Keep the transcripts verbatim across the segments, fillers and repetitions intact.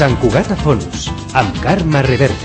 Sant Cugat a fons, amb Carme Reverte.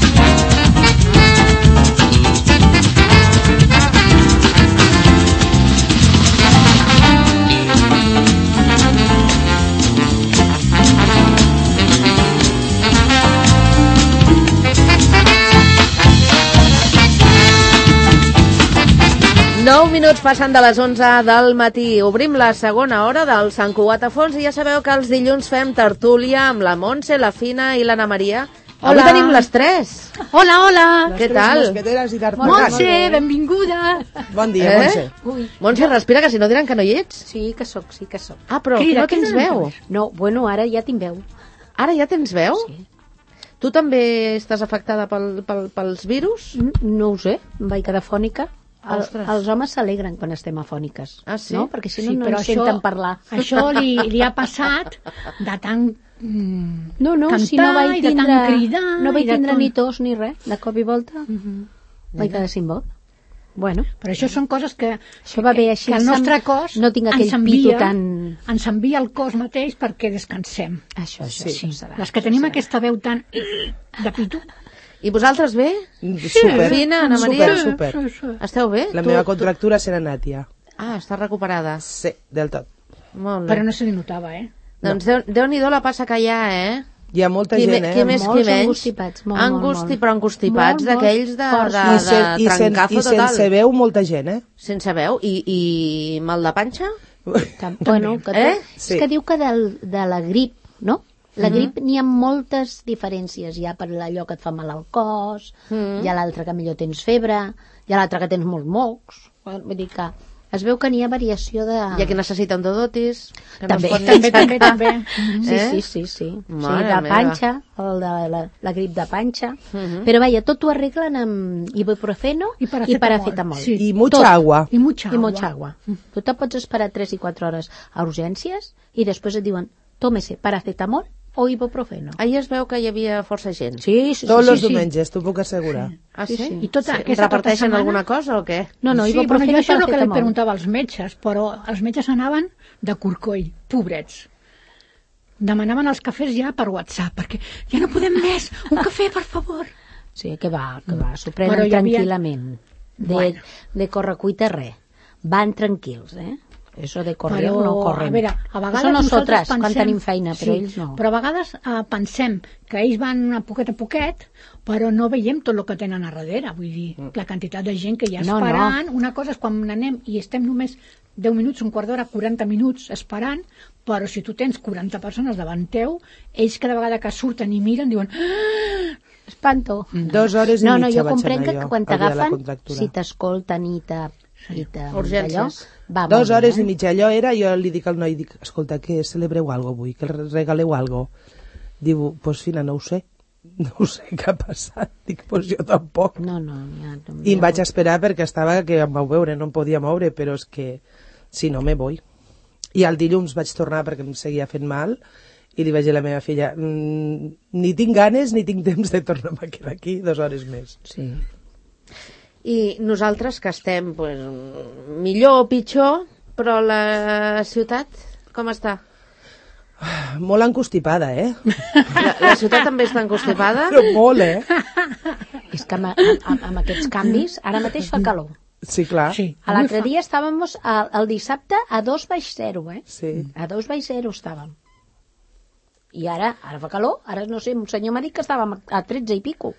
nou minuts passen de les onze del matí. Obrim la segona hora del Sant Cugat a fons i ja sabeu que els dilluns fem tertúlia amb la Montse, la Fina i l'Anna Maria. Hola. Avui tenim les tres. Hola, hola. Què tal? Montse, benvinguda. Bon dia, eh? Montse. Ui. Montse, respira, que si no diran que no hi ets. Sí que soc, sí que soc. Ah, però Crida, no tens crida, veu. No, bueno, ara ja tinc veu. Ara ja tens veu? Sí. Tu també estàs afectada pel, pel, pels virus? No ho sé, em vaig quedar fònica. El, Ostres. els homes s'alegren quan estem afòniques. Ah, sí? No? Perquè si no, Sí, no però ens això- senten parlar. Això li, li ha passat de tant mm, No, no, cantar si no vaig i de tindre, tant cridar. no vaig i de tindre tot. ni tos ni res, de cop i volta. Uh -huh. Vaig quedar sin vot. Bueno, Però això són coses que, això va bé així. que el nostre cos no tinc aquell ens envia, pito tan... ens envia el cos mateix perquè descansem. Això, això, Sí. això serà. Les que això tenim serà. aquesta veu tan de pito. I vosaltres bé? Super, Fina, Anna Maria? super, super. Sí, sí. Esteu bé? La Tu- meva tu- contractura se n'ha anat ja. Ah, està recuperada. Sí, del tot. Molt bé. Però no se li notava, eh? Doncs Déu- Déu-n'hi-do la passa que hi ha, eh? Hi ha molta Qui, gent, me, eh? qui més, qui Molts menys. angustipats, molt, molt, Angusti, molt. però angustipats Molt, molt d'aquells de, forts. de, I, se, de i, sen, trencafo I total. sense veu molta gent, eh? Sense veu. I, i mal de panxa? Que, bueno, que Eh? sí. És que diu que del, de la grip, no? La grip n'hi ha moltes diferències. Hi ha per allò que et fa mal al cos, Mm. hi ha l'altre que millor tens febre, hi ha l'altre que tens molts mocs. Vull dir que es veu que n'hi ha variació de... Hi ha qui necessita endodotis. Que També, no es pot També, ni també, aixecar. també. Sí, Eh? sí, sí, sí. Mare sí de meva. panxa, el de la, la grip de panxa. Mhm. Però vaja, tot ho arreglen amb ibuprofeno I i paracetamol. paracetamol. Sí. I mucha Tot. agua. I mucha I agua. mucha agua. Tu te pots esperar tres i quatre hores a urgències i després et diuen tómese paracetamol o ibuprofeno. Ahir es veu que hi havia força gent. Sí, sí, Tots sí. els sí. diumenges, t'ho puc assegurar. Ah, sí? Sí, sí. I tota Sí, aquesta reparteixen tota setmana- alguna cosa o què? No, no, sí, bueno, ibuprofeno jo i això és el que li paracetamol. preguntava als metges, però els metges anaven de corcoll, pobrets. Demanaven els cafès ja per WhatsApp, perquè ja no podem més, un cafè, per favor. Sí, que va, que va, s'ho Però prenen hi havia- tranquil·lament. De, Bueno. de correcuita res. Van tranquils, eh? Eso de correr Però, no corren. a veure, a vegades Això nosaltres, nosaltres quan pensem- tenim feina, però sí, ells no. Però a vegades eh, pensem que ells van a poquet a poquet, però no veiem tot el que tenen a darrere. Vull dir, la quantitat de gent que hi ha No, no. esperant. Una cosa és quan anem i estem només deu minuts, un quart d'hora, quaranta minuts esperant, però si tu tens quaranta persones davant teu, ells cada vegada que surten i miren diuen "Ah!" Espanto. Dos hores i no, no, mitja jo vaig comprenc anar que jo, quan el dia de la t'agafen, contractura. si t'escolten i te... I te Urgències. allò, va Dos molt hores bé, i mitja. Allò era, jo li dic al noi, dic, escolta, que celebreu algo avui, que regaleu algo. Diu, pues Fina, no ho sé. No ho sé què ha passat. Dic, pues jo tampoc. No, no, ja, I em vaig esperar perquè estava que em vau veure, no em podia moure, però és que si no me voy. I el dilluns vaig tornar perquè em seguia fent mal i li vaig dir a la meva filla, mmm, ni tinc ganes ni tinc temps de tornar a quedar aquí dues hores més. Sí. I nosaltres que estem pues, millor o pitjor, però la ciutat com està? Molt encostipada, eh? La, la ciutat també està encostipada? Però molt, eh? És que amb, amb, amb aquests canvis, ara mateix fa calor. Sí, clar. Sí, A l'altre dia estàvem a, el dissabte a dos baix zero, eh? Sí. A dos baix zero estàvem. I ara, ara fa calor, ara no sé, un senyor m'ha dit que estàvem a tretze i pico.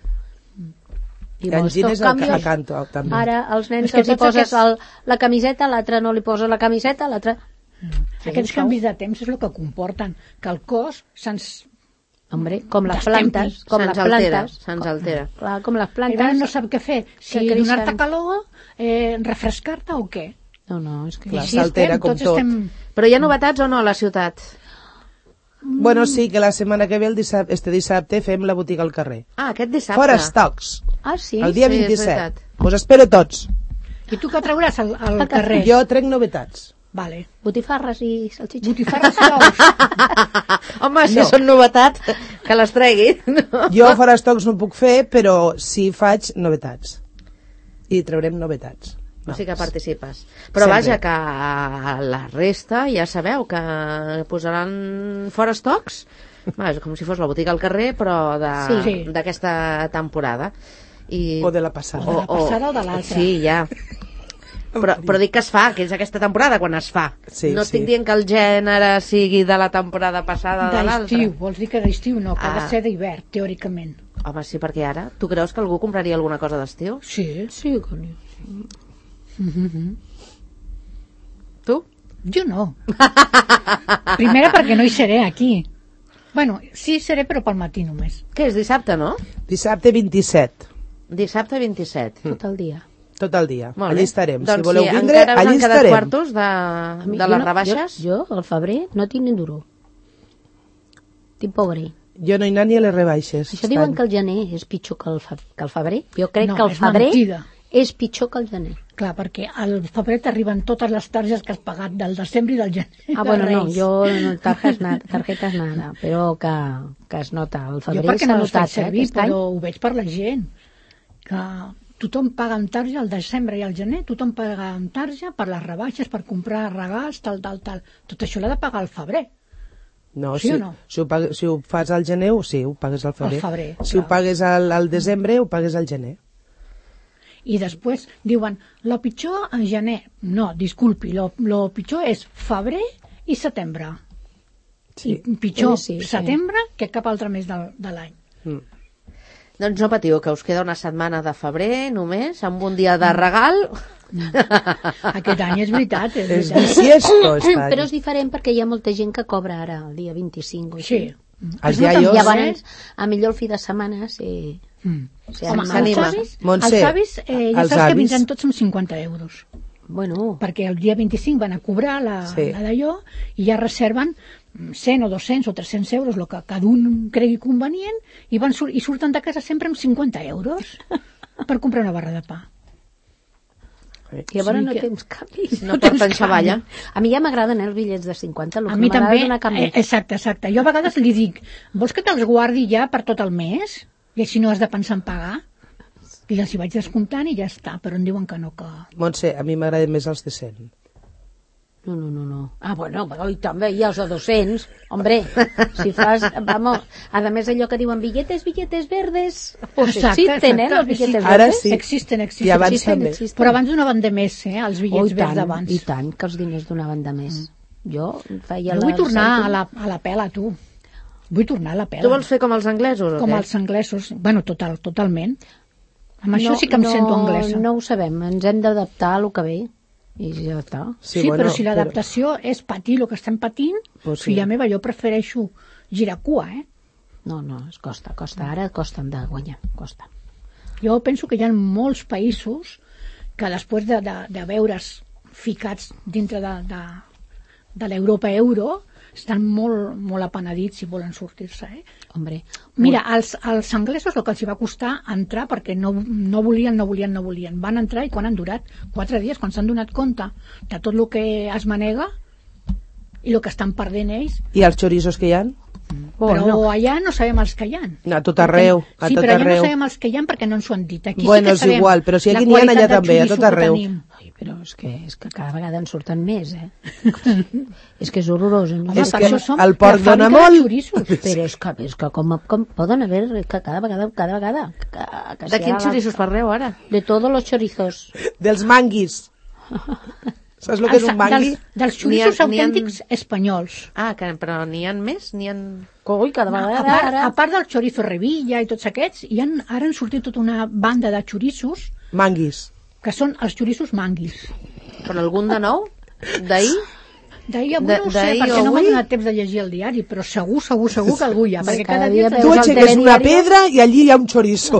I en Gines al ca- a Canto, també. Ara els nens És que els hi tots poses aquests- el, la camiseta, l'altre no li posa la camiseta, l'altre... Aquests canvis de temps és el que comporten que el cos se'ns... Hombre, com les Destempli. plantes, com les Se'ns altera, plantes. se'ns altera. Clar, com les A plantes. vegades no sap què fer, si que creixen. donar-te calor, eh, refrescar-te o què. No, no, és que... Clar, Així s'altera estem, com tots tot. estem... Però hi ha novetats o no a la ciutat? Bueno, sí, que la setmana que ve, el dissabte, este dissabte, fem la botiga al carrer. Ah, aquest dissabte. Fora estocs. Ah, sí? El dia sí, és vint-i-set. veritat. Us espero tots. I tu què trauràs al, al carrer? Jo trenc novetats. Vale. Botifarres i salxitxes. Botifarres i ous. Home, si No. són novetats, que les tregui. No? Jo fora estocs no puc fer, però sí faig novetats. I traurem novetats. O sigui que participes. Però Sempre. vaja, que a la resta ja sabeu que posaran fora estocs Va, és com si fos la botiga al carrer, però de- Sí. d'aquesta temporada. I... O de la passada. O de la passada o de l'altra. Sí, ja. Però, però dic que es fa, que és aquesta temporada quan es fa. Sí, no sí. estic dient que el gènere sigui de la temporada passada o de l'altra. D'estiu, vols dir que d'estiu no, que ha Ah. de ser d'hivern, teòricament. Home, sí, perquè ara... Tu creus que algú compraria alguna cosa d'estiu? Sí. Sí, cony. Tu? Jo no. Primera perquè no hi seré aquí. Bueno, sí seré però pel matí només. Què és, dissabte, no? Dissabte vint-i-set, Dissabte vint-i-set. Tot el dia. tot el dia. Molt Allí bé. estarem. Doncs si voleu sí, vindre, encara us allí han quedat estarem. quartos de, A mi- de jo les no- rebaixes? Jo, jo, al febrer, no tinc ni duro. Tinc pobre. Jo no he anat ni a les rebaixes. Això diuen que el gener és pitjor que el, fe que el febrer. Jo crec No, que el és febrer mentida. és pitjor que el gener. Clar, perquè al febrer t'arriben totes les targes que has pagat del desembre i del gener. Ah, de bueno, no, Reis. jo no, tarjetes nada, tarjetes nada, però que, que es nota. El Jo febrer perquè s'ha no les faig notat, eh, servir, aquest any. però ho veig per la gent. Que tothom paga amb tarja al desembre i al gener, tothom paga amb tarja per les rebaixes, per comprar regals, tal, tal, tal. Tot això l'ha de pagar al febrer. No, Sí si, o no? si, ho pagues, si ho fas al gener, sí, ho pagues al febrer. Al febrer, si clar. ho pagues al, al desembre, ho pagues al gener. I després diuen, lo pitjor en gener. No, disculpi, lo, lo pitjor és febrer i setembre. Sí. I pitjor Eh, sí, sí. setembre que cap altre mes de, de l'any. Mm. Doncs no patiu, que us queda una setmana de febrer només, amb un dia de regal. Aquest any és veritat, és És veritat. bisiesto, està. Però és diferent perquè hi ha molta gent que cobra ara el dia vint-i-cinc o Sí. així. Els Es nota iaios- I molt, llavors, a millor el fi de setmana sí, Mm. sí, Home, anima. els s'anima. avis, Montse, els avis eh, ja els saps que avis- vindran tots amb cinquanta euros. Bueno, Perquè el dia vint-i-cinc van a cobrar la, Sí. la d'allò i ja reserven cent o dos-cents o tres-cents euros, el que cada un cregui convenient, i, van sur i surten de casa sempre amb cinquanta euros per comprar una barra de pa. i llavors Sí no que- tens canvis. No porten xavalla. A mi ja m'agraden eh, els bitllets de cinquanta, el A que mi m'agrada també, és donar canvi. eh, exacte, exacte. Jo a vegades li dic, vols que te'ls guardi ja per tot el mes? I així no has de pensar en pagar? I els hi vaig descomptant i ja està, però em diuen que no, que... Montse, a mi m'agraden més els de cent. No, no, no, no. Ah, bueno, però i també hi ha els de dos-cents. Hombre, si fas, vamos, a més allò que diuen billetes, billetes verdes, pues Exacte, existen, eh, exacte. los billetes Sí. Ara verdes. sí. Existen, existen. I abans existen, també. existen. Però abans donaven de més, eh, els Oh, bitllets i verds tant, d'abans. i tant, que els diners donaven de més. Jo feia Jo la... vull tornar a la, a la pela, tu. Vull tornar a la pela. Tu vols fer com els anglesos o Com què? els anglesos. Bueno, total, totalment. Amb això sí que em no, sento anglesa. No ho sabem, ens hem d'adaptar a lo que ve. I ja està. Sí, sí bueno, però si l'adaptació però... és patir el que estem patint, Pues sí. filla meva, jo prefereixo girar cua, eh? No, no, es costa, costa. Ara costen de guanyar, costa. Jo penso que hi ha molts països que després de, de, de veure's ficats dintre de, de, de l'Europa euro estan molt, molt apenedits si volen sortir-se, eh? Hombre, Mira, als, als anglesos el que els hi va costar entrar perquè no, no volien, no volien, no volien. Van entrar i quan han durat? Quatre dies, quan s'han donat compte de tot el que es manega i el que estan perdent ells. I els chorizos que hi ha? Però Bueno. allà no sabem els que hi ha. A tot arreu, a sí, tot però allà arreu. no sabem els que hi ha perquè no ens ho han dit. Aquí Bueno, sí és que sabem igual, però si la aquí n'hi ha, qualitat allà de també, a xoriço tot que arreu. tenim. Ai, però és que, és que cada vegada en surten més, eh? és que és horrorós. Eh? No Home, És per que això som el porc la dona fàbrica de molt. xoriços. Però és que, és que com, com poden haver que cada vegada, cada vegada que, que De sea quins la- xoriços parleu ara? De todos los chorizos. Dels manguis. Saps el que és un mangui? Dels, dels N'hi ha- xoriços n'hi ha- autèntics espanyols. Ah, que, però n'hi ha més? N'hi ha... Coi, cada A vegada part, ara... a part del chorizo revilla i tots aquests, hi han, ara han sortit tota una banda de xoriços Manguis. que són els xoriços manguis. Però algun de nou? D'ahir? D'ahir avui De- no ho sé, d'ahir perquè o no m'ha avui? donat temps de llegir el diari, però segur, segur, segur que algú hi ha, perquè Cada cada dia dia... veus Tu al aixeques una telediario- pedra i allí hi ha un chorizo.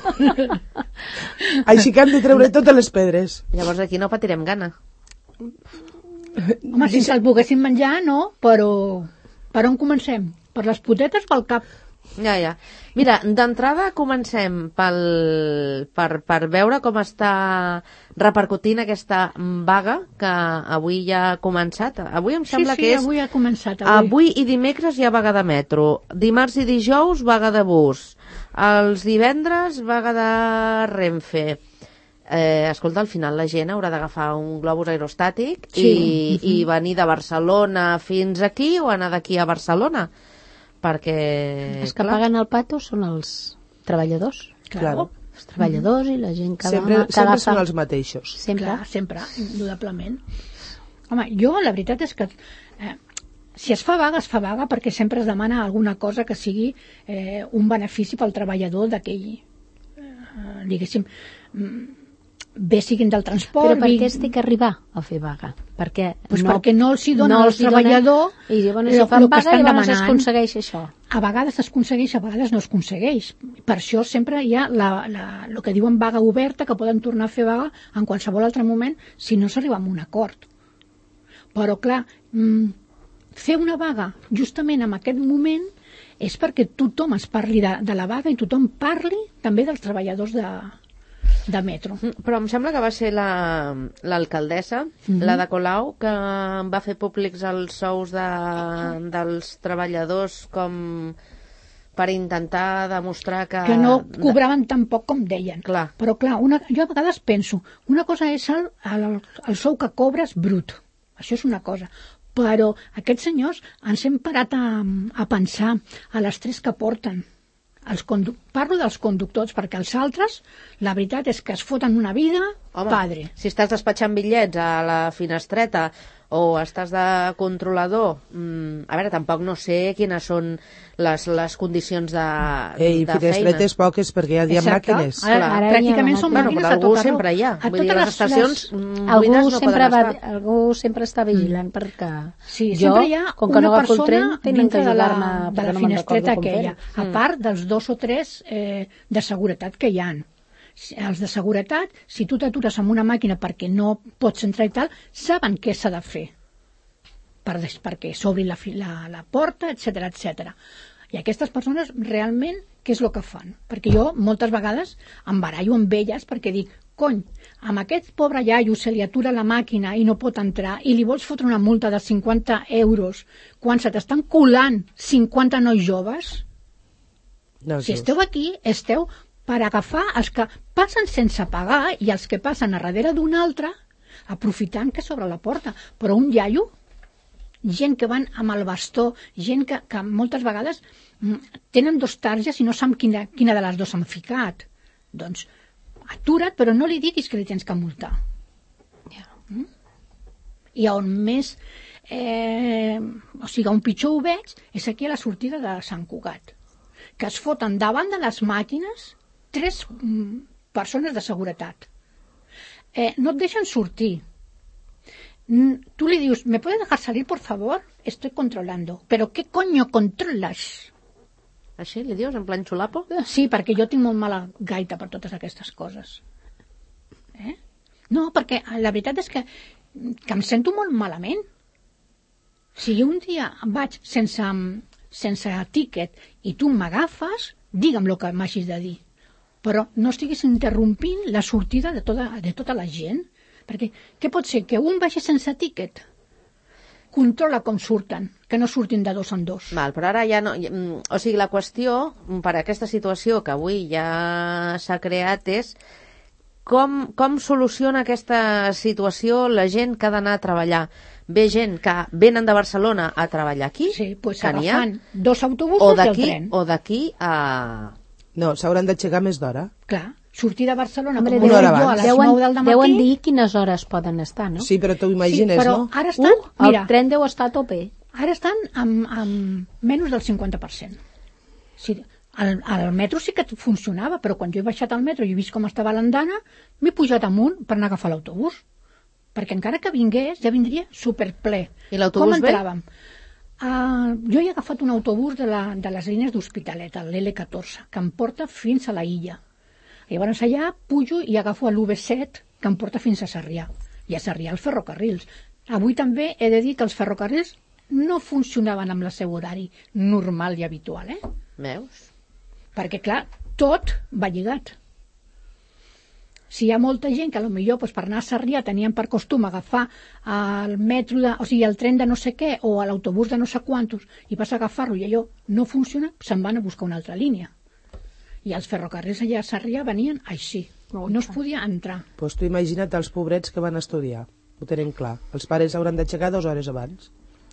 Així que hem de treure totes les pedres. Llavors aquí no patirem gana. Home, si se'l poguessin menjar, no, però... Per on comencem? Per les potetes o pel cap? Ja, ja. Mira, d'entrada comencem pel, per, per veure com està repercutint aquesta vaga que avui ja ha començat. Avui em sembla sí, sí, que és... avui ha començat. Avui. Avui i dimecres hi ha vaga de metro. Dimarts i dijous vaga de bus. Els divendres vaga de Renfe. Eh, escolta, al final la gent haurà d'agafar un globus aerostàtic Sí. i, i venir de Barcelona fins aquí o anar d'aquí a Barcelona. perquè... Els que paguen el pato són els treballadors. Claro. Els treballadors i la gent que Sempre, va... que sempre agafa- són els mateixos. Sempre. Clar, sempre, indudablement. Home, jo la veritat és que eh, si es fa vaga, es fa vaga perquè sempre es demana alguna cosa que sigui eh, un benefici pel treballador d'aquell, eh, diguéssim, mm, bé siguin del transport... Però per bé- què es té que arribar a fer vaga? Perquè Pues perquè no els hi dona no al els hi donen- treballador i llavors lo- si fan lo que vaga estan llavors demanant. s'aconsegueix això. A vegades s'aconsegueix, a vegades no es aconsegueix. Per això sempre hi ha la, la, el que diuen vaga oberta, que poden tornar a fer vaga en qualsevol altre moment si no s'arriba a un acord. Però, clar, mm, fer una vaga justament en aquest moment és perquè tothom es parli de, de la vaga i tothom parli també dels treballadors de, de metro. Però em sembla que va ser la- l'alcaldessa, Mhm. la de Colau, que va fer públics els sous de, dels treballadors com per intentar demostrar que... Que no cobraven tan poc com deien. Clar. Però clar, una, jo a vegades penso, una cosa és el, el, el sou que cobres brut, això és una cosa, però aquests senyors ens hem parat a, a pensar a l'estrès que porten. Els condu... Parlo dels conductors, perquè els altres, la veritat és que es foten una vida, Home, padre. si estàs despatxant bitllets a la finestreta o estàs de controlador, mmm, a veure, tampoc no sé quines són les, les condicions de, Ei, de finestretes feina. poques perquè ja hi ha Exacte. màquines. Ara, Clar. ara pràcticament són Bueno, màquines però a algú tot arreu. sempre hi ha. A Vull dir, totes les estacions les... mm, Algú buides no sempre, poden va, estar. algú sempre està vigilant perquè Sí, jo, sempre hi ha com que una no agafo el persona tren, tenen que dintre de la, ajudar-me de la perquè no me'n recordo finestreta com aquella, fer-ho. a part dels dos o tres eh, de seguretat que hi ha. Els de seguretat, si tu t'atures amb una màquina perquè no pots entrar i tal, saben què s'ha de fer per des, perquè s'obri la, fi- la, la porta, etcètera, etcètera. I aquestes persones realment què és el que fan? Perquè jo moltes vegades em barallo amb elles perquè dic, cony, amb aquest pobre iaio se li atura la màquina i no pot entrar i li vols fotre una multa de cinquanta euros quan se t'estan colant cinquanta nois joves? No, Si just. esteu aquí, esteu per agafar els que passen sense pagar i els que passen a darrere d'un altre, aprofitant que s'obre la porta. Però un iaio, gent que van amb el bastó, gent que, que moltes vegades mm, tenen dos targes i no saben quina, quina de les dues han ficat. Doncs atura't, però no li diguis que li tens que multar. Ja. Mm? I on més, eh, o sigui, on pitjor ho veig, és aquí a la sortida de Sant Cugat, que es foten davant de les màquines tres mm, persones de seguretat. Eh, no et deixen sortir. Mm, tu li dius, ¿me puedes dejar salir, por favor? Estoy controlando. ¿Pero qué coño controlas? Així li dius, en plan xulapo? Sí, perquè jo tinc molt mala gaita per totes aquestes coses. Eh? No, perquè la veritat és que, que em sento molt malament. Si un dia vaig sense, sense tíquet i tu m'agafes, digue'm el que m'hagis de dir. Però no estiguis interrompint la sortida de tota, de tota la gent. Perquè què pot ser? Que un vagi sense tíquet? Controla com surten, que no surtin de dos en dos. Val, però ara ja no... mm, O sigui, la qüestió, per a aquesta situació que avui ja s'ha creat, és com, com soluciona aquesta situació la gent que ha d'anar a treballar. Ve gent que venen de Barcelona a treballar aquí, Sí, pues que n'hi ha, agafant dos o autobusos i el d'aquí tren. o d'aquí a... No, s'hauran d'aixecar més d'hora. Clar, sortir de Barcelona Hombre, com una hora jo a abans. les deuen, nou del matí. deuen dir quines hores poden estar, no? Sí, però t'ho imagines, sí, però no? ara estan, Uh, mira, el tren deu estar a tope. ara estan amb, amb menys del cinquanta per cent. Sí, el, el metro sí que funcionava, però quan jo he baixat al metro i he vist com estava l'andana, m'he pujat amunt per anar a agafar l'autobús. Perquè encara que vingués, ja vindria superple. I l'autobús Com ve? entràvem? Uh, jo he agafat un autobús de, la, de les línies d'Hospitalet, l'L catorze, que em porta fins a la Illa. Llavors allà pujo i agafo l'U V set, que em porta fins a Sarrià. I a Sarrià els ferrocarrils. Avui també he de dir que els ferrocarrils no funcionaven amb el seu horari normal i habitual, eh? Veus? Perquè, clar, tot va lligat. Si hi ha molta gent que potser doncs, per anar a Sarrià tenien per costum agafar el metro, de, o sigui, el tren de no sé què o l'autobús de no sé quantos i vas a agafar-lo i allò no funciona, se'n van a buscar una altra línia. I els ferrocarrils allà a Sarrià venien així. No es podia entrar. Doncs tu imagina't els pobrets que van estudiar. Ho tenim clar. Els pares hauran d'aixecar dues hores abans.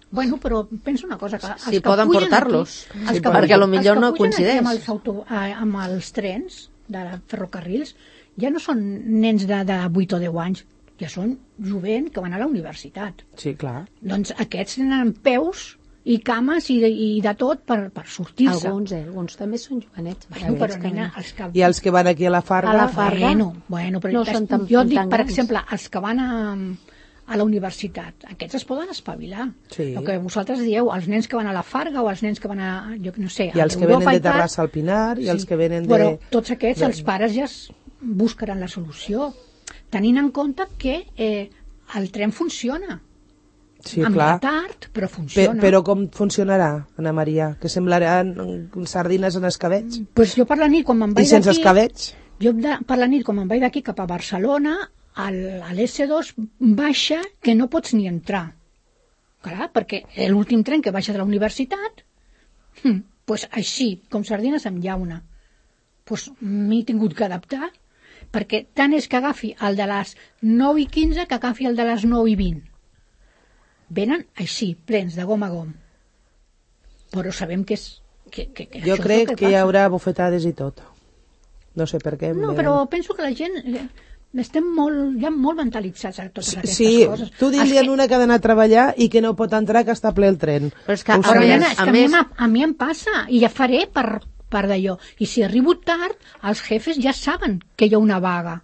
Bueno, però penso una cosa, que els Si que poden pugen portar-los. aquí- els Sí, que perquè pugen- potser no els que pugen aquí coincideix. Amb els, auto, eh, amb els trens de ferrocarrils ja no són nens de, de vuit o deu anys, ja són jovent que van a la universitat. Sí, clar. Doncs aquests tenen peus i cames i de, i de tot per, per sortir-se. Alguns, eh? Alguns també són jovenets. Bueno, però, nena, els que... I els que van aquí a la Farga... A la Farga. Bueno, bueno, però No des- són tan- jo dic, tan per grans. exemple, els que van a, a la universitat, aquests es poden espavilar. Sí. El que vosaltres dieu, els nens que van a la Farga o els nens que van a, jo no sé, I els que Europa venen de i tal, Terrassa al Pinar i els que venen de... Però tots aquests, de- els pares ja es buscaran la solució, tenint en compte que eh, el tren funciona. Sí, amb clar. retard, però Pe funciona. però com funcionarà, Anna Maria? Que semblaran sardines en escabeig? Pues jo per la nit, quan me'n I vaig sense d'aquí... escabeig? Jo de, per la nit, quan me'n vaig d'aquí cap a Barcelona, al, a l'S dos baixa que no pots ni entrar. Clar, perquè l'últim tren que baixa de la universitat, hm, pues així, com sardines amb llauna. Pues m'he tingut que adaptar, perquè tant és que agafi el de les nou i quinze que agafi el de les nou i vint. Venen així, plens de gom a gom. Però sabem que és... Que, que, que Jo això és crec el que, que hi passa. haurà bufetades i tot. No sé per què. No, em però venen. penso que la gent eh, estem molt, ja molt mentalitzats a totes aquestes Sí, coses. tu Els diries que- una que ha d'anar a treballar i que no pot entrar, que està ple el tren. Però és que, Ho a Però, sabem. més, nena, és a que a, mi més- em- a mi em passa, i ja faré per, per d'allò. I si arribo tard, els jefes ja saben que hi ha una vaga.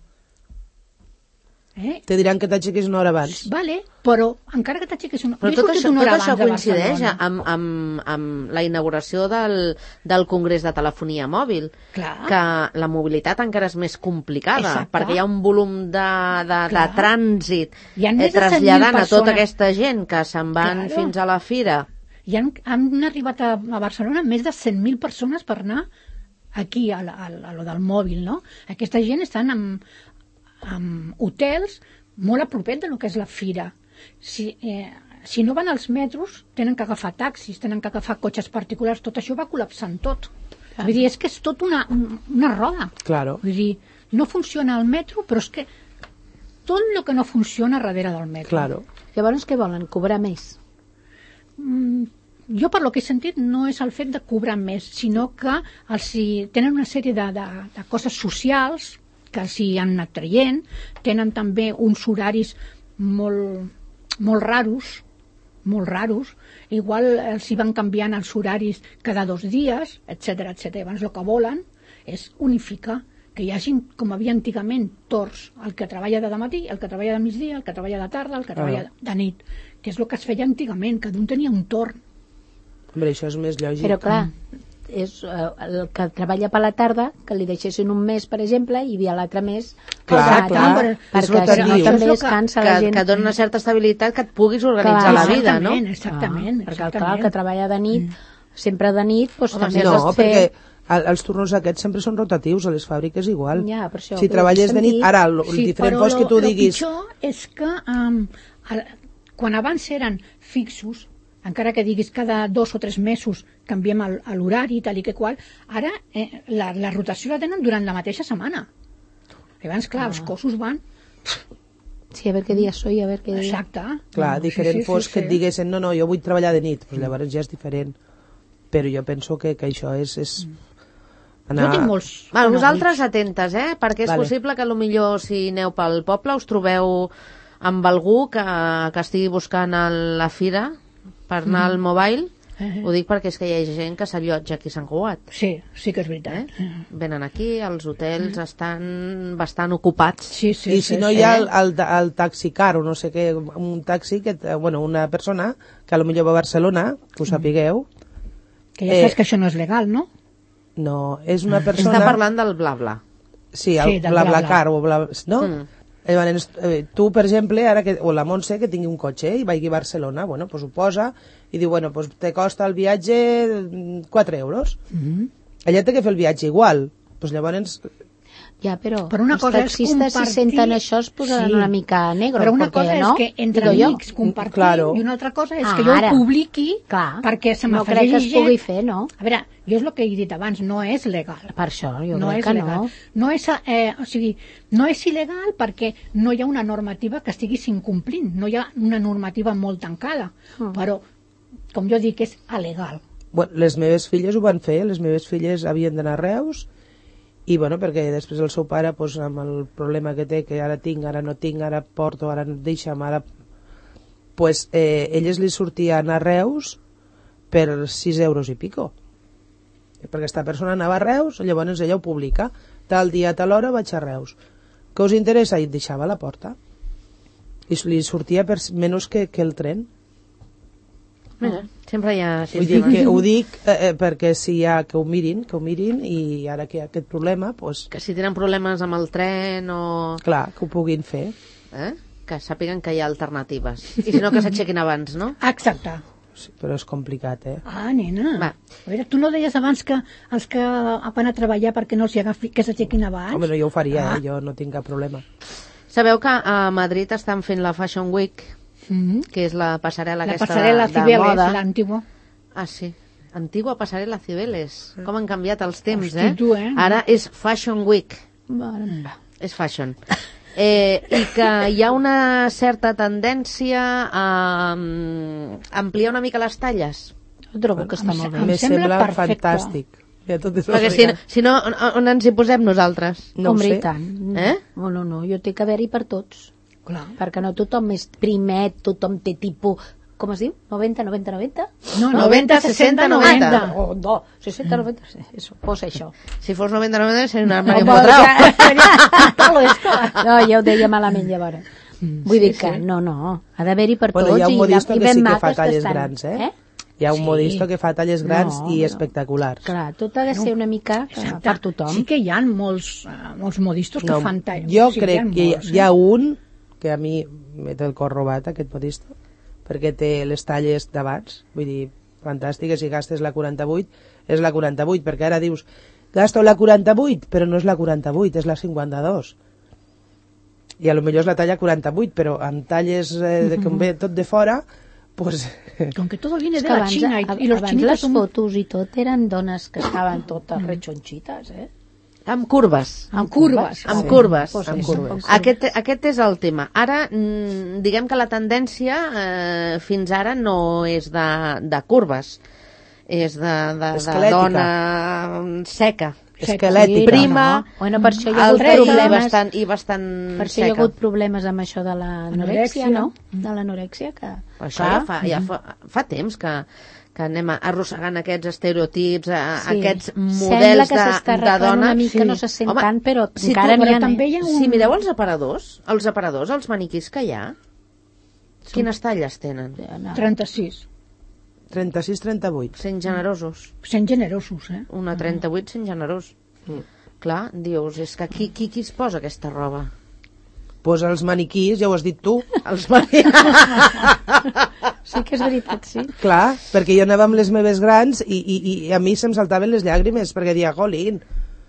Eh? Te diran que t'aixequis una hora abans. Vale, però encara que t'aixequis una... Però jo he tot sortit això, una tot hora això abans de coincideix Barcelona. amb, amb, amb la inauguració del, del Congrés de Telefonia Mòbil, Clar. que la mobilitat encara és més complicada, Exacte. perquè hi ha un volum de, de, de Clar. trànsit Hi ha eh, més de cent mil traslladant a tota persones. aquesta gent que se'n van Claro. fins a la fira. I han, han arribat a, a Barcelona més de cent mil persones per anar aquí a, la, a, a lo del mòbil, no? Aquesta gent estan en, en hotels molt a propet de lo que és la fira. Si, eh, si no van als metros, tenen que agafar taxis, tenen que agafar cotxes particulars, tot això va col·lapsant tot. Vull dir, és que és tot una, una roda. Claro. Vull dir, no funciona el metro, però és que tot el que no funciona darrere del metro. Claro. Llavors, què volen? Cobrar més? Mm, jo per lo que he sentit no és el fet de cobrar més, sinó que els hi tenen una sèrie de, de, de coses socials que els hi han anat traient, tenen també uns horaris molt, molt raros, molt raros, igual els hi van canviant els horaris cada dos dies, etcètera, etcètera. Abans el que volen és unificar, que hi hagi, com havia antigament, torns, el que treballa de matí, el que treballa de migdia, el que treballa de tarda, el que treballa de nit, que és el que es feia antigament, cada un tenia un torn. Hombre, això és més lògic. Però clar, és eh, el que treballa per la tarda, que li deixessin un mes, per exemple, i a l'altre mes Clar, pel matí, clar, és perquè rotatiu. si no Això és també el es que- cansa Que, la gent. que dona una certa estabilitat que et puguis organitzar Clar, la vida, no? Exactament, exactament. Ah, perquè exactament. clar, el que treballa de nit, sempre de nit, doncs Home, també sí, has No, de fer... perquè el- els turnos aquests sempre són rotatius, a les fàbriques igual. Ja, per això, si però treballes de nit, sentit- ara el, el diferent però fos que lo- tu lo diguis... pitjor és que um, el, quan abans eren fixos, encara que diguis cada dos o tres mesos canviem el- l'horari, tal i que qual, ara eh, la, la rotació la tenen durant la mateixa setmana. I abans, clar, Ah. els cossos van... Sí, a veure què dia soy, a veure què dia... Exacte. Clar, No, diferent sí, sí, fos sí, que sí. et diguessin no, no, jo vull treballar de nit, pues llavors ja és diferent. Però jo penso que, que això és... és Jo tinc molts... Val, coneguts. vosaltres atentes, eh? Perquè és Vale. possible que potser si aneu pel poble us trobeu amb algú que, que estigui buscant a la fira per anar al mobile. Eh. Ho dic perquè és que hi ha gent que s'allotja aquí a Sant Cugat. Sí, sí que és Eh? veritat. Venen aquí, els hotels estan bastant ocupats. Sí, sí, I sí, si no sí. hi ha el, el, el taxicar o no sé què, un taxi, que, eh, bueno, una persona que a lo millor va a Barcelona, que ho sapigueu, Que ja Eh, saps que això no és legal, no? no, és una persona... Està parlant del bla bla. Sí, el Sí, del BlaBlaCar o bla, no? Mm. Llavors, eh, tu, per exemple, ara que, o la Montse, que tingui un cotxe i vagi a Barcelona, bueno, pues ho posa i diu, bueno, pues te costa el viatge mm, quatre euros. Mm -hmm. Ella té que fer el viatge igual. Pues llavors, Ja, però, Però una els cosa és taxistes si compartir- senten això es posaran Sí. una mica negro. Però una perquè, cosa no? és que entre Digo jo. amics compartim Claro. i una altra cosa és Ah, que jo ara. ho publiqui Clar. perquè se No crec que m'afegeixi es gent. pugui fer, no? A veure, jo és el que he dit abans, no és legal. Per això, jo no crec és que legal. no. No és, eh, o sigui, no és il·legal perquè no hi ha una normativa que estiguis incomplint, no hi ha una normativa molt tancada, Mm. però com jo dic, és alegal. Bueno, les meves filles ho van fer, les meves filles havien d'anar a Reus, i bueno, perquè després el seu pare, pues, amb el problema que té, que ara tinc, ara no tinc, ara porto, ara no deixa'm, ara... Pues, eh, elles li sortien a Reus per sis euros i pico. Perquè aquesta persona anava a Reus, llavors ella ho publica. Tal dia, tal hora vaig a Reus. Què us interessa? I et deixava a la porta. I li sortia per menys que, que el tren. Mira, sempre hi ha Vull dir sistemes. que ho dic eh, perquè si hi ha que ho mirin, que ho mirin, i ara que hi ha aquest problema, pues, Que si tenen problemes amb el tren o... clar, que ho puguin fer. Eh? Que sàpiguen que hi ha alternatives. I si no, que s'aixequin abans, no? Exacte. Sí, però és complicat, eh? Ah, nena. Va. A veure, tu no deies abans que els que van a treballar perquè no els hi agafi, que s'aixequin abans? Home, no, jo ho faria, Ah. eh? Jo no tinc cap problema. Sabeu que a Madrid estan fent la Fashion Week, Mm-hmm. que és la passarel·la La aquesta passarel·la de, de Cibeles, moda. l'antigua. Ah, sí. Antigua passarel·la Cibeles. Com han canviat els temps, Hosti, eh? tu, eh? Ara és Fashion Week. Mare meva. És fashion. Eh, I que hi ha una certa tendència a um, ampliar una mica les talles. Jo trobo que està Em molt Em bé. Me sembla sembla perfecte. fantàstic. Ja tot és Perquè si no, si no on, on ens hi posem nosaltres? No ho Hombre, sé. i tant. Eh? No, no, no, jo té que haver-hi per tots. Clar. Perquè no tothom és primet, tothom té tipus... Com es diu? noventa, noventa, noventa? No, noventa, seixanta, noventa. Oh, no, seixanta, noventa, sí, eso, posa això. Si fos noventa noventa seria un armari Home, empotrau. ja, seria tot esto. No, ja ho deia malament, llavors. Vull dir que no, no, ha d'haver-hi per Bueno, tots. hi ha un i modisto i que ben sí que fa maques talles estan. grans, eh? eh? Hi ha un Sí. modisto que fa talles grans No, i no. espectaculars. Clar, tot ha de ser una mica eh, Exacte. per tothom. Sí que hi ha molts, uh, molts modistos que No, fan tall. jo sí, crec que hi, molts, hi ha un que a mi m'he el cor robat, aquest modisto, perquè té les talles d'abans, vull dir, fantàstica, si gastes la quaranta-vuit, és la quaranta-vuit, perquè ara dius, gasto la quaranta-vuit, però no és la quaranta-vuit, és la cinquanta-dos. I a lo millor és la talla quaranta-vuit, però amb talles eh, de, com ve tot de fora, pues... Com que todo viene És de que la abans, China y, ab- y los abans chinitos les son... fotos i tot eren dones que estaven totes rechonxites, eh? Amb curves. Amb curves. Amb Sí. curves. Pues Amb eso, curves. amb Aquest, aquest és el tema. Ara, mm, diguem que la tendència eh, fins ara no és de, de curves, és de, de, de Esquelètica. dona mm, seca, Esquelètica. prima, no. Bueno, per això hi ha hagut alta i problemes, bastant, i bastant per això hi ha seca. hagut problemes amb això de l'anorèxia, Anorèxia. no? De l'anorèxia, que... Això ja, fa, ja fa, fa temps que, que anem arrossegant aquests estereotips, a, Sí. aquests Sembla models que de, s'està de arreglant dona. una mica, Sí. no se sent Home, tant, però si encara tu- n'hi però ha, també eh? hi ha un... Si mireu els aparadors, els aparadors, els maniquís que hi ha, quines talles tenen? No. trenta-sis. trenta-sis trenta-vuit. Sent generosos. Sent generosos, eh? Una trenta-vuit sent generós. Mm. Clar, dius, és que qui, qui, qui es posa aquesta roba? Pues els maniquís, ja ho has dit tu. Els maniquís. Sí que és veritat, sí. Clar, perquè jo anava amb les meves grans i, i, i a mi se'm saltaven les llàgrimes, perquè dia, jolín,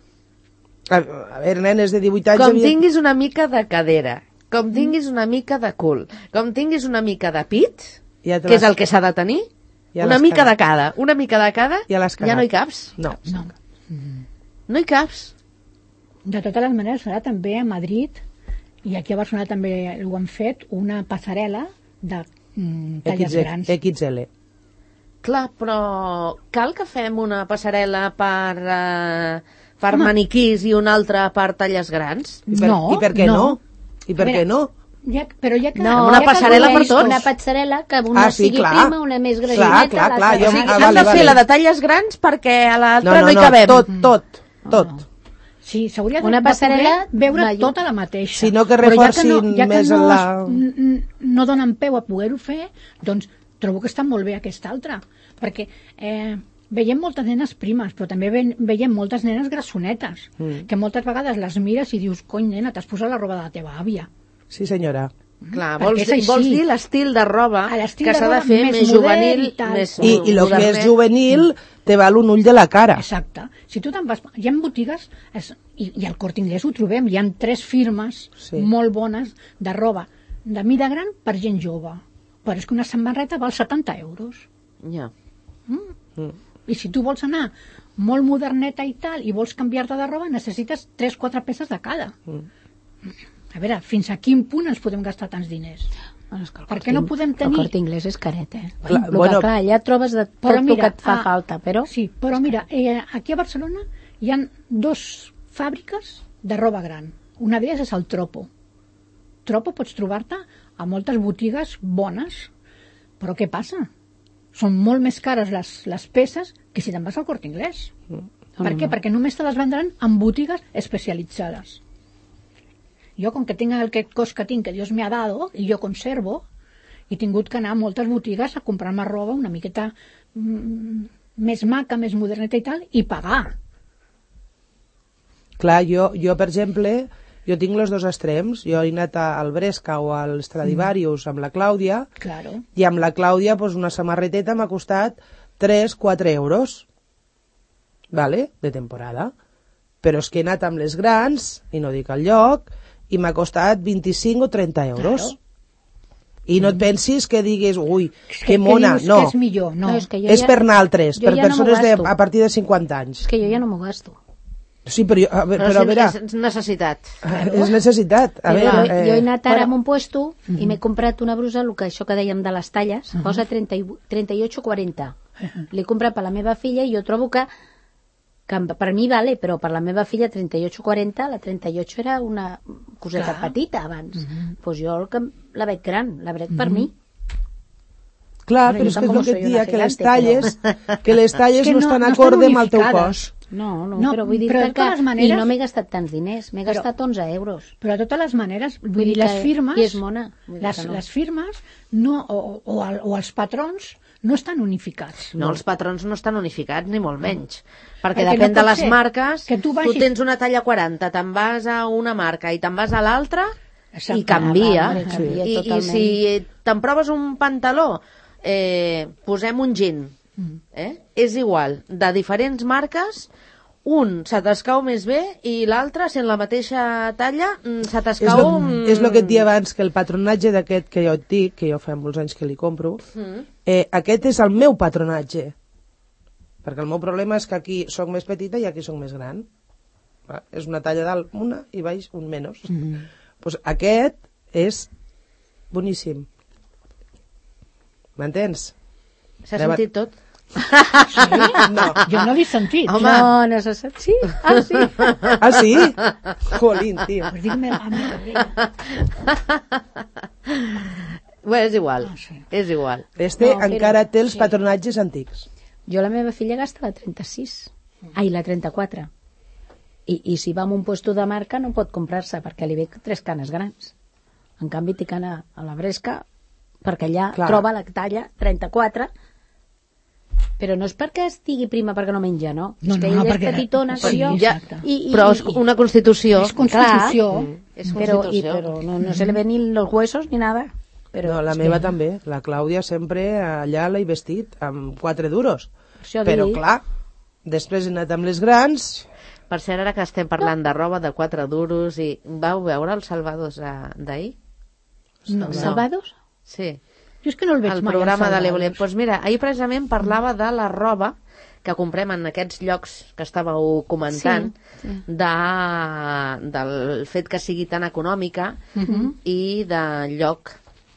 a, a veure, nenes de divuit anys... Com havien- tinguis una mica de cadera, com tinguis una mica de cul, com tinguis una mica de pit, Ja te que és l'has- el que s'ha de tenir, Ja una l'has mica cagat. de cada, una mica de cada, Ja l'has ja cagat. no hi caps. No. No. No hi caps. De totes les maneres, serà també a Madrid, i aquí a Barcelona també ho han fet, una passarel·la de mm, talles grans. X L. Clar, però cal que fem una passarel·la per, uh, per Home. maniquís i una altra per talles grans? I per, No, I per què no? no. I per A veure, què no? Ja, però ja que... No, Una ja que passarel·la per voleix tots. Una passarel·la que una Ah, sí, sigui clar. prima, una més Clar, gragineta, clar, clar, l'altra jo- O sigui, Ah, hem vale, de fer vale. la de talles grans perquè a No, l'altra no, no, hi no, cabem. tot, tot, tot. Sí, s'hauria de, Una de passarel·la poder veure de- tota la mateixa. Si no, que Però reforcin ja que no, ja que més no, la- es- n- n- no donen peu a poder-ho fer, doncs trobo que està molt bé aquesta altra. Perquè eh, veiem moltes nenes primes, però també ve, veiem moltes nenes grassonetes, mm. que moltes vegades les mires i dius, cony, nena, t'has posat la roba de la teva àvia. Sí, senyora. Clar, Perquè vols, és així. vols dir l'estil de roba A l'estil que de s'ha de roba fer més més modern juvenil, i tal. més I, i el que és modernet. juvenil te val un ull de la cara. Exacte. Si tu te'n vas... Hi ha botigues, es, i, i al Corte Inglés ho trobem, hi ha tres firmes Sí. molt bones de roba de mida gran per gent jove. Però és que una samarreta val setanta euros. Ja. Mm. I si tu vols anar molt moderneta i tal, i vols canviar-te de roba, necessites tres quatre peces de cada. Mm. A veure, fins a quin punt ens podem gastar tants diners? Bueno, és que el Per Corte què no In- podem El tenir... Corte Inglés és caret, eh? Clar, Lo que, bueno, clar, allà trobes de tot Però el mira, que et fa ah, falta, però... Sí, però mira, eh, aquí a Barcelona hi ha dos fàbriques de roba gran. Una d'elles és el Tropo. Tropo pots trobar-te a moltes botigues bones, però què passa? Són molt més cares les, les peces que si te'n vas al Corte Inglés. Mm. Per què? Perquè només te les vendran en botigues especialitzades. Jo, com que tinc aquest cos que tinc, que Dios me ha dado, i jo conservo, he tingut que anar a moltes botigues a comprar-me roba una miqueta mm, més maca, més moderneta i tal, i pagar. Clar, jo, jo, per exemple, jo tinc els dos extrems. Jo he anat al Bresca o al Stradivarius amb la Clàudia, Claro. i amb la Clàudia pues, una samarreteta m'ha costat tres quatre euros, vale? De temporada. Però és que he anat amb les grans, i no dic el lloc, i m'ha costat vint-i-cinc o trenta euros. Claro. I no et pensis que diguis, ui, És que mona, dius no. que és millor, no. No, és que jo És ja- per naltres, jo per ja no m'ho persones de, gasto. a partir de cinquanta anys. És que jo ja no m'ho gasto. Sí, però, jo, a, veure, Però, però a sí, veure, és necessitat. és necessitat. A Però veure, jo, jo he anat ara bueno, a un puesto i m'he comprat una brusa, el que, això que dèiem de les talles, posa trenta i vuit, trenta-ocho quaranta. L'he comprat per la meva filla i jo trobo que, que per mi vale, però per la meva filla trenta-ocho quaranta, la trenta-ocho era una coseta Clar. petita abans. Doncs pues jo el que, la veig gran, la veig per mi. clar, Bueno, però jo és que és tampoc el que soy et una dia, que les gigante, talles, que les talles És que no, no- estan no estan acorde amb el teu unificades. cos. No, no, No, però vull dir però de que... totes maneres- I no m'he gastat tants diners, m'he Però- gastat onze euros. Però de totes les maneres, vull Vull dir, dir les que- firmes, i és mona, vull dir les, que no. les firmes no, o, o, el, o els patrons no estan unificats. No, els patrons no estan unificats, ni molt menys. Perquè, Perquè depèn no de pot les ser marques, que tu tu, vagis- tens una talla quaranta, te'n vas a una marca i te'n vas a l'altra Exacte. i canvia. Ah, va, canvia I, I totalment. si te'n proves un pantaló, eh, posem un gin, eh? És igual, de diferents marques, un se t'escau més bé i l'altre, sent la mateixa talla, mm, se És t'escau... lo, és lo que et dia abans, que el patronatge d'aquest que jo et dic, que jo fa molts anys que li compro, Mm. eh, aquest és el meu patronatge. Perquè el meu problema és que aquí sóc més petita i aquí sóc més gran. Va? És una talla dalt una i baix un menys. Mm -hmm. Pues aquest és boníssim. M'entens? S'ha Llavors- sentit tot? No. Jo no l'he sentit. Home. No, no se sap. Sí? Ah, sí. Ah, sí? Jolín, tio. Pues digue-me a mi, a mi. Bé, és igual, Ah, sí. és igual. Este No, però- encara té els sí. patronatges antics. Jo la meva filla gasta la trenta-sis. Ai, la trenta-quatre. I, I si va a un puesto de marca no pot comprar-se perquè li ve tres canes grans. En canvi, té que anar a la Bresca perquè allà Clar. troba la talla trenta-quatre, però no és perquè estigui prima perquè no menja, no. No, és que no, no, ella perquè- és petitona sí, com jo. Ja, exacte. I, i, però és i- una constitució. És constitució. Mm, és però, i, constitució. però no, no se le ven ni los huesos ni nada. Però No, la és meva que- també. La Clàudia sempre allà l'he vestit amb quatre duros. Això Però dic. clar, després he anat amb les grans. Per cert, ara que estem parlant de roba de quatre duros i vau veure els Salvados de- d'ahir? No. Salvados? Sí, Jo és que no el veig el mai. programa al de Salvador. l'Eble. Doncs pues mira, ahir precisament parlava de la roba que comprem en aquests llocs que estàveu comentant, Sí, sí. de, del fet que sigui tan econòmica i de lloc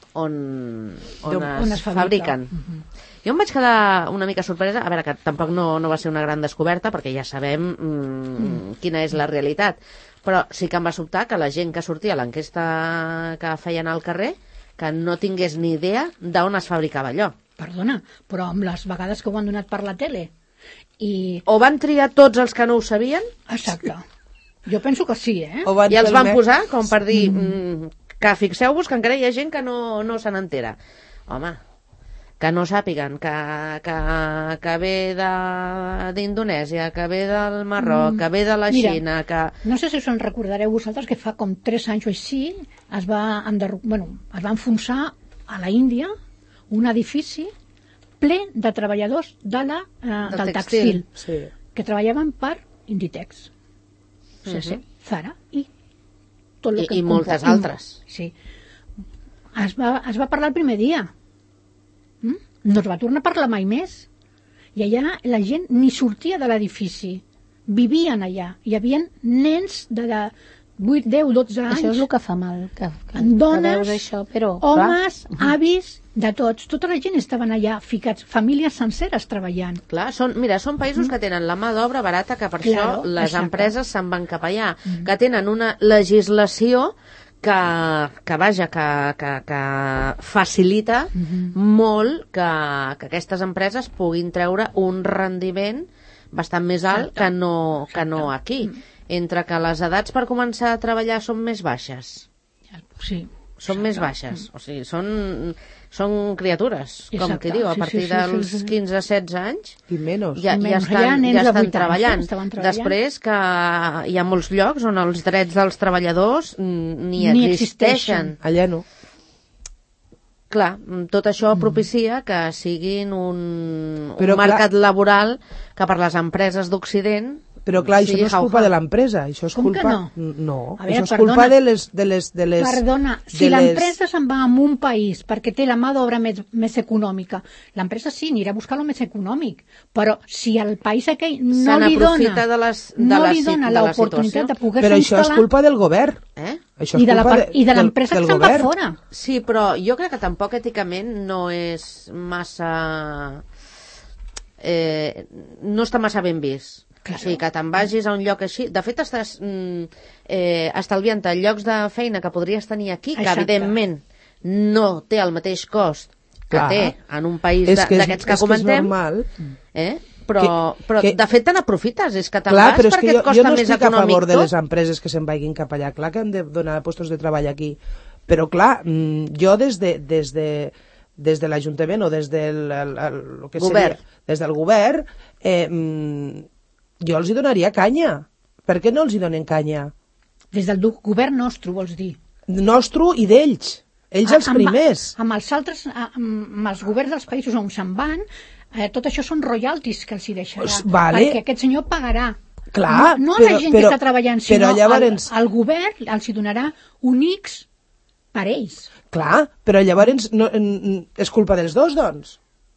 on, on, D'on- es, on es fabrica. fabriquen. Jo em vaig quedar una mica sorpresa, a veure, que tampoc no, no va ser una gran descoberta, perquè ja sabem mm, quina és la realitat, però sí que em va sobtar que la gent que sortia a l'enquesta que feien al carrer, que no tingués ni idea d'on es fabricava allò. Perdona, però amb les vegades que ho han donat per la tele i... O van triar tots els que no ho sabien, Exacte. Jo penso que sí, eh? O van i els fer van el me- posar com per dir mm, que fixeu-vos que encara hi ha gent que no, no se n'entera. Home, que no sàpiguen que, que, que ve de- d'Indonèsia, que ve del Marroc, que ve de la Mira, Xina, que... No sé si us en recordareu vosaltres que fa com tres anys o així es va, enderro... bueno, es va enfonsar a la Índia un edifici ple de treballadors de la, eh, Del del, tèxtil. tèxtil, Sí. que treballaven per Inditex, C C, Zara i tot el I- que i moltes compon- altres. Sí. Es va, es va parlar el primer dia. Mm? No es va tornar a parlar mai més. I allà la gent ni sortia de l'edifici. Vivien allà. Hi havia nens de, de vuit, deu, dotze anys. Això és el que fa mal, que, que, dones, que veus això, però... homes, clar. avis, de tots. Tota la gent estaven allà ficats, famílies senceres treballant. Clar, són, mira, són països que tenen la mà d'obra barata, que per Claro, això les exacte. empreses se'n van cap allà, mm. que tenen una legislació que, que vaja, que, que, que facilita mm-hmm. molt que, que aquestes empreses puguin treure un rendiment bastant més alt que no, que no aquí. Entre que les edats per començar a treballar són més baixes. Sí. Són més baixes, o sigui, són, són criatures, com Exacte, qui diu, a sí, partir sí, sí, dels sí, sí. quinze setze anys I menys. ja, ja Menys, estan, ja nens ja de estan vuit anys, treballant. estaven treballant. Després que hi ha molts llocs on els drets dels treballadors mm, ni, Ni existeixen. existeixen. Allà no. Clar, tot això propicia que siguin un, Però un clar- mercat laboral que per les empreses d'Occident Però clar, això sigui no és culpa jauja. de l'empresa, això és Com que culpa... no? No, A veure, això és perdona. culpa de les... De les, de les Perdona, de si les- l'empresa se'n va a un país perquè té la mà d'obra més, més econòmica, l'empresa sí, anirà a buscar el més econòmic, però si el país aquell no Se li dona, n'aprofita de les- de no la li si- dona de la l'oportunitat situació. de poder-se Però això és instal·lar culpa del govern. eh? Això és i de la culpa part- i de del- l'empresa que del se'n va govern. fora. Sí, però jo crec que tampoc èticament no és massa... Eh, no està massa ben vist. Claro. O sigui, que te'n vagis a un lloc així... De fet, estàs mm, eh, estalviant-te llocs de feina que podries tenir aquí, que Exacte. evidentment no té el mateix cost que Clar. té en un país És de- que és- d'aquests que és que és comentem. normal. Eh? Però, Que- però que- de fet te n'aprofites, és que te'n Clar, vas però és perquè que jo, et costa jo no més estic a econòmic favor de tot. les empreses que se'n vagin cap allà. Clar que hem de donar llocs de treball aquí. Però clar, mm, jo des de, des de, des de l'Ajuntament o des del el, el, el que Govern. seria, des del govern, eh, mm, jo els hi donaria canya. Per què no els hi donen canya? Des del du- govern nostre, vols dir? Nostre i d'ells. Ells els amb, primers. Amb els altres, amb, amb els governs dels països on se'n van, eh, tot això són royalties que els hi deixarà. Pues, vale. Perquè aquest senyor pagarà. Clar, no, no però- a la gent però- que està treballant, però sinó llavors- al, al govern els hi donarà un X per ells. Clar, però llavors no, n- és culpa dels dos, doncs.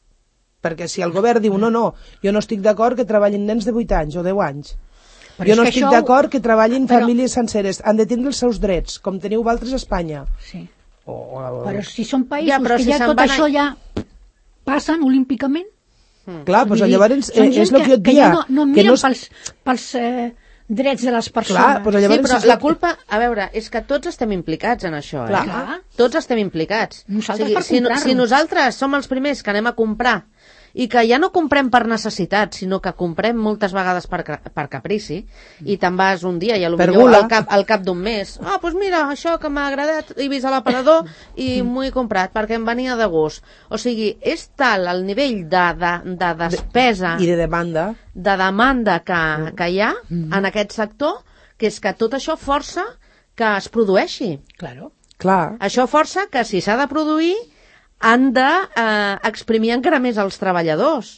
Perquè si el govern diu no, no, jo no estic d'acord que treballin nens de vuit anys o deu anys. Però jo és no que estic això- d'acord que treballin però- famílies senceres. Han de tindre els seus drets, com teniu vosaltres a Espanya. Sí. O, o, Però si són països Ja, però que si ja se'n tot van a- això ja passen olímpicament, clar, doncs vull dir, llavors són eh, gent és el que, jo et que dia. ja no, no que miren no és- pels, pels eh, drets de les persones. Clar, doncs Sí, llavors però és la el- culpa, a veure, és que tots estem implicats en això, eh? Clar. Tots estem implicats. Nosaltres o sigui, per si, no- comprar-los. si nosaltres som els primers que anem a comprar i que ja no comprem per necessitat, sinó que comprem moltes vegades per, ca- per caprici, i te'n vas un dia i a lo Per millor gula. al cap, al cap d'un mes, ah, doncs mira, això que m'ha agradat, he vist a l'aparador i m'ho he comprat perquè em venia de gust. O sigui, és tal el nivell de, de, de despesa, I de demanda. de demanda que, que hi ha en aquest sector, que és que tot això força que es produeixi. Claro. Clar. Això força que si s'ha de produir han de eh, exprimir encara més els treballadors.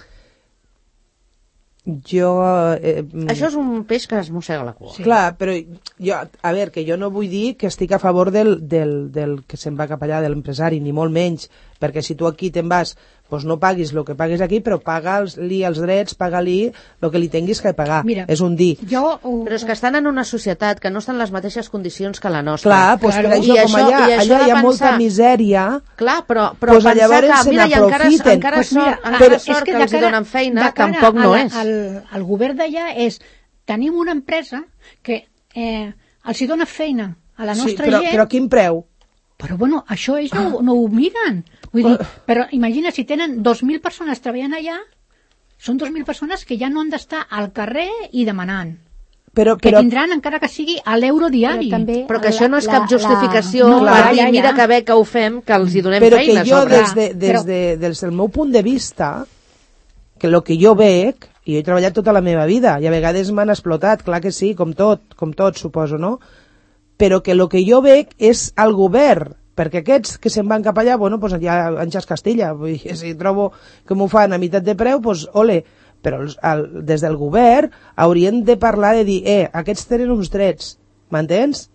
Jo... Eh, mm, Això és un peix que es mossega la cua. Sí. Clar, però jo, a veure, que jo no vull dir que estic a favor del, del, del que se'n va cap allà, de l'empresari, ni molt menys, perquè si tu aquí te'n vas, doncs no paguis el que pagues aquí, però paga-li els drets, paga-li el que li tinguis que pagar. Mira, és un dir. Jo, ho, Però és que estan en una societat que no estan en les mateixes condicions que la nostra. Clar, doncs Claro. per això, I com això- allà, i això allà de hi ha pensar- molta misèria, Clar, però, però Pues pensar llavors que, se mira, i encara, n'aprofiten. encara, Pues sort, mira, encara però és sort que, de els hi cara- donen feina, de cara tampoc no a la- és. El, el govern d'allà és... Tenim una empresa que eh, els hi dona feina a la sí, nostra però, gent, però a quin preu? però bueno, això ells no, no ho miren. Vull dir, però imagina, si tenen dos mil persones treballant allà, són dos mil persones que ja no han d'estar al carrer i demanant. Però, Que però, tindran, encara que sigui a l'euro diari. Però també- Però que això no és La- cap la- justificació No, per clar, dir, ja, ja. mira que bé que ho fem, que els hi donem però feina que jo, a sobre. des, de, des, Però- de, des del meu punt de vista, que el que jo veig, i jo he treballat tota la meva vida, i a vegades m'han explotat, clar que sí, com tot, com tot, suposo, no? Però que el que jo veig és el govern, perquè aquests que se'n van cap allà, bueno, pues ja en Xas Castilla, vull dir, si trobo que m'ho fan a meitat de preu, pues ole, però els, el, des del govern haurien de parlar de dir, eh, aquests tenen uns drets, m'entens?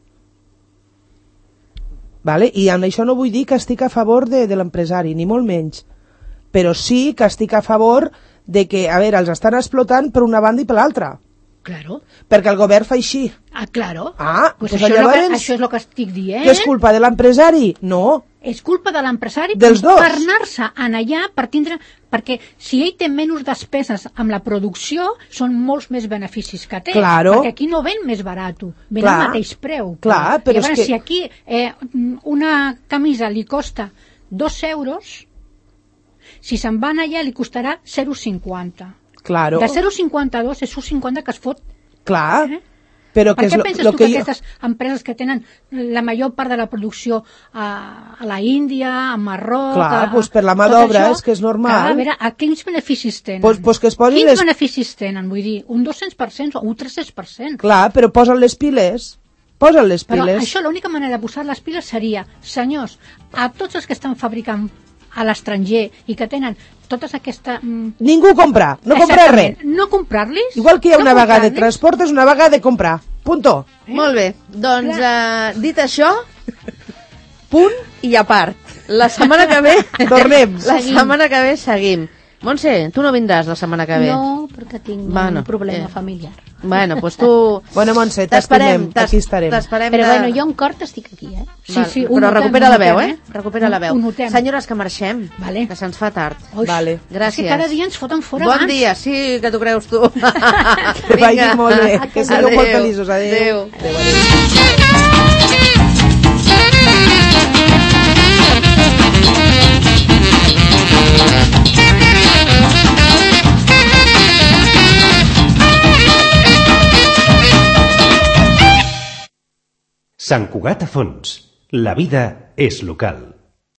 Vale? I amb això no vull dir que estic a favor de, de l'empresari, ni molt menys, però sí que estic a favor de que, a veure, els estan explotant per una banda i per l'altra. Claro. Perquè el govern fa així. Ah, claro. Ah, pues pues això, és llavors... lo que, això és el que estic dient. Que és culpa de l'empresari? No. És culpa de l'empresari Dels dos. per anar-se en allà per tindre... Perquè si ell té menys despeses amb la producció, són molts més beneficis que té. Claro. Perquè aquí no ven més barat, ven Clar. al mateix preu. Clar, però llavors, és que... si aquí eh, una camisa li costa dos euros, si se'n van allà li costarà zero coma cinquanta. Claro. De zero coma cinquanta dos és zero coma cinquanta que es fot. Clar. Eh? Però Per que és què lo, penses lo tu que que jo... aquestes empreses que tenen la major part de la producció a, a la Índia, a Marroc... Clar, a, pues per la mà tot d'obra això, és que és normal. Clar, a veure, a quins beneficis tenen? Pues, pues que es posin Quins les... beneficis tenen? Vull dir, un dos-cents per cent o un tres-cents per cent. Clar, però posen les piles. Posen les Però piles. això, l'única manera de posar les piles seria, senyors, a tots els que estan fabricant a l'estranger i que tenen totes aquesta... Mm, Ningú compra, no compra res. exactament, no comprar-los... Igual que hi ha no una vaga de comprar-los, transport, és una vaga de comprar. Punto. Eh? Molt bé, doncs eh, dit això, punt i a part. La setmana que ve... Tornem. La setmana que ve seguim. Montse, tu no vindràs la setmana que ve? No, perquè tinc Bueno, un problema eh. familiar. Bueno, doncs tu... Bueno, Montse, T'esperem, t'estimem, aquí estarem. T'esperem Però de... bueno, jo en cort estic aquí, eh? Sí, Val, sí, ho però notem, recupera ho la veu, notem, eh? Recupera la veu. Ho notem. Senyores, que marxem, Vale. que se'ns fa tard. Ui, Vale. Gràcies. És que cada dia ens foten fora Bon abans. dia, sí, que t'ho creus tu. Que vagi molt bé, que sigueu molt feliços. Adéu. Adéu. Adéu, adéu. Sant Cugat a Fons. La vida és local.